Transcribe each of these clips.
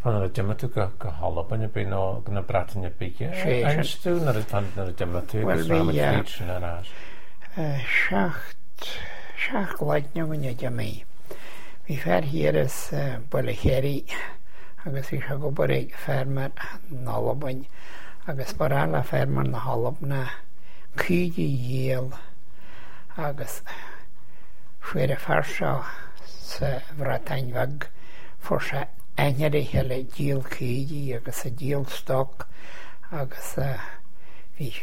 Fan ar dimmatu go halaban be nó na Bretagne bige. Einstú na dimmatu Well, go we, feach na rás. Seach leitne gonne jamí. Bhí fer hier is bula chéirí agus bhí se go bar ag fermar nálabain agus bar eile fermar na halabna cúige dhéal agus fuair a ferseo sa bhreatainmhag for se einheirí heile díal cúige agus a díal stoc agus bhí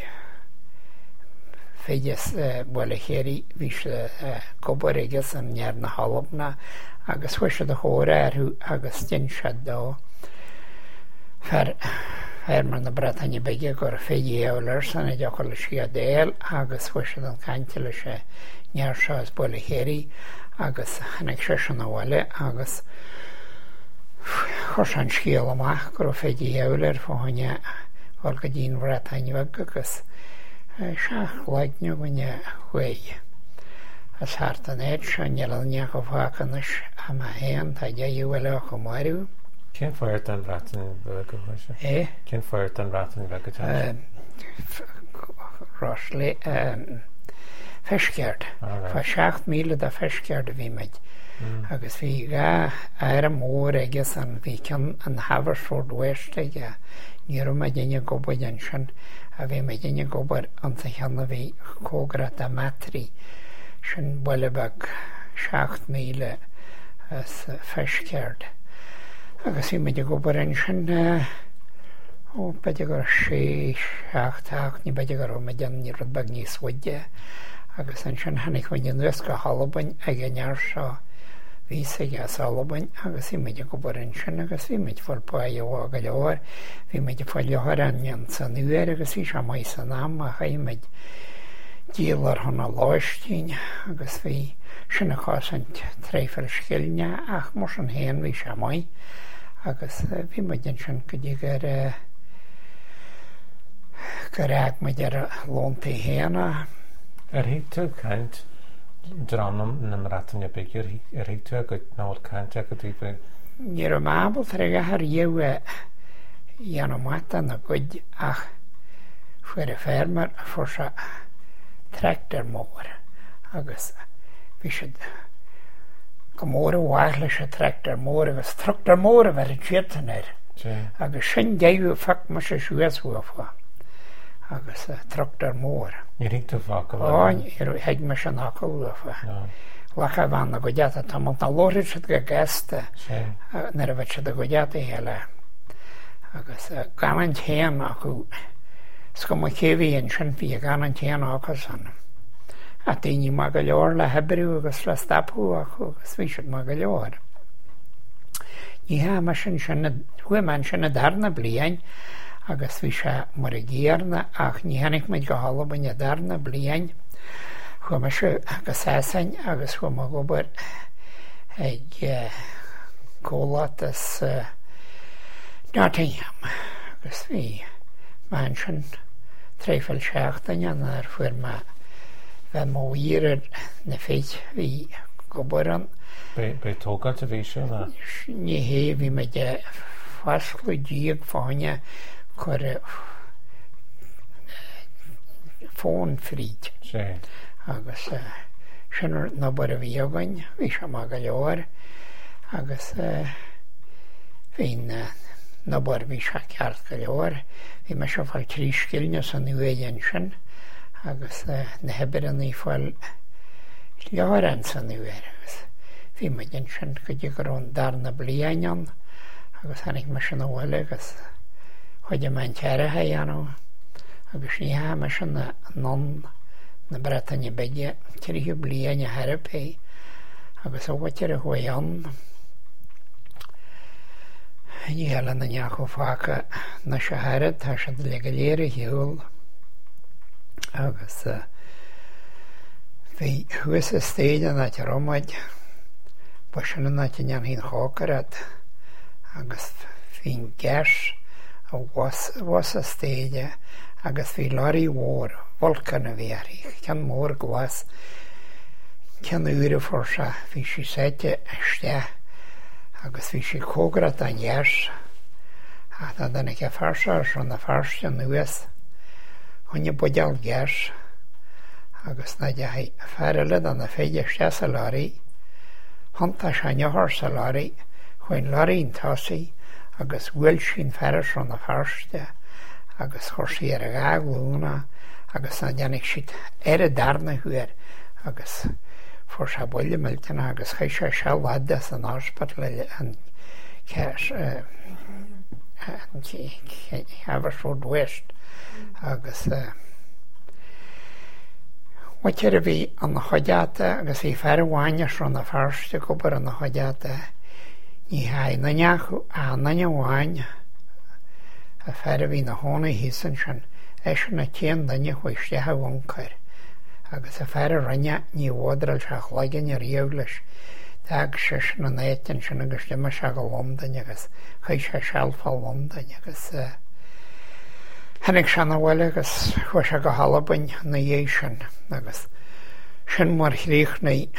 féidir bula chéirí bhí se go bar agus an near na halabna agus fuair se de chóra arthú agus tin se dó fermar na Bretagne beige gur féidir san idir le siadéal agus fuair se an cainte lei se near seo is bula chéirí agus hanig sé an bhile agus chus an scéal amach gur féidir fáinne bhil go dtíon Bretainmhag agus seach leitne gonne chué. As hart an éid se nealne go bhácanis a héan tá dhéhile go marú. Cén fáirt an Bretainmhag go chuise? Cén fáirt an Bretainmhag go teise? Rosla feisceart. Fa 7 míle de feisceart a bhí meid. Agus bhí ga ar a mór agus an bhí cean an Haverford West ige níor me déine gobaid an sin a bhí me déine gobar an sa cheanna bhí cógrat a matrí sin bhilebeg 7 míle as feisceart. Agus bhí meid gobar an sin beidir gur 6-8 ní beidir gur me déan ní rud bag níos uide agus an sin hanig chuine nuas go halabain ag near seo bhí ige salabain agus bhí meid go bar an sin agus bhí meid fáilpáide bhá go leir bhí meid fáil leir an san nuair agus bhí se mai san am a chaimiid díalar honna láistín agus bhí sinna cháint tréfar scilne ach mar an héan bhí se mai agus bhí meid an sin go dtí gur ag meid ar lóntaí héana. Hí tú caint dranam na Bretainne beige hí tú go náil cainte go dtí Níor a mábal tar a th dhéh dhéanamhaita na gcuid ach fuair a fermar a for se tractor mór agus bhí si go mór a bhaith leis a tractor mór agus tractor mór a bheit a tíirtanar agus sin déhú feic mar se suasúfa agus tractor mór. Ní rí tú fá go bháin ar heid me sin acaúfa. Lacha bhana go deata tá na lóir si go gasta nar a bheit si go deata heile agus ganan téan acu go mo chéhíon sin bhí ganan téan áchas san. A daoine má go leor le hebrú agus le stapú acu agus bhí si má go leor. Ní ha mar sin chuman sinna darna bliain agus bhí se mar a ggéarna ach ní hanig meid go halabain a darna bliain chu me se agus éasain agus chu má gobar ag cólatas Nottingham agus bhí man sin tréfil 7 ar fuair me bheith má íad na féit bhí gobar an. Be tógad a bhí se na? Ní hé bhí me de fascla díag fáine chuir fón fríd agus sinar na bar a bhí again bhí se má go leir agus hín na bar bhí se ceart go leir bhí me se fáil trí scilne san nuéon sin agus na heberan í fáil leir an san nuair agus bhí me den sin go dtí gur ón darna blian agus hanig me sin bhile agus chuide man tearathe anú agus ní ha me sin non na Bretainne beige tíirithú blian a Harapé agus óhaitear a chuan ní heile na neachú fácha na se harad tá se le go léir a hiúil agus bhí thuas a stéide na te romaid ba sinna na te nean hín chácarad agus hín gas a was a stéide agus bhí láirí mhór volcan a bhéirí cean mór glas cean úra forsa bhí si 7 iste agus bhí si cógrat an dhears A tá dana ce farsa na farste nuas chunne budeal gas agus na de fearile an na féidir sé saláí hanta se nethir saláí chuin laín tásaí agus bhfuil sin fearas na farste agus chuirsí ar a gáglúna agus na déananig siad ar a darna thuair agus for se buile milltena agus chéis sé seáide an áspatile an Haverford agus Waiteir a bhí an na choideata agus í fear bháine ran na farste gobar an na choideata ní ha naneachu a nanne bháin a fear a bhí na hóna hísan sin éis na céan danne chuistethe bhhacair agus a fear a rinne ní bhdral se chláigein ar riamh leis Dag sis na néitin sin agus liime se go London agus chuid se sealfáil London agus Hennig sena bhfuil agus chu se go halabain na dhé sin agus sin mar chríochnaí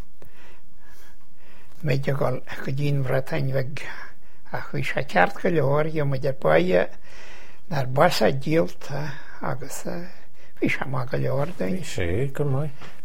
méidir go dtíon bhretain bheith a chuid se ceart go leir go muidir baie nar basa díalta agus bhí se má go leir dain. sé go mai.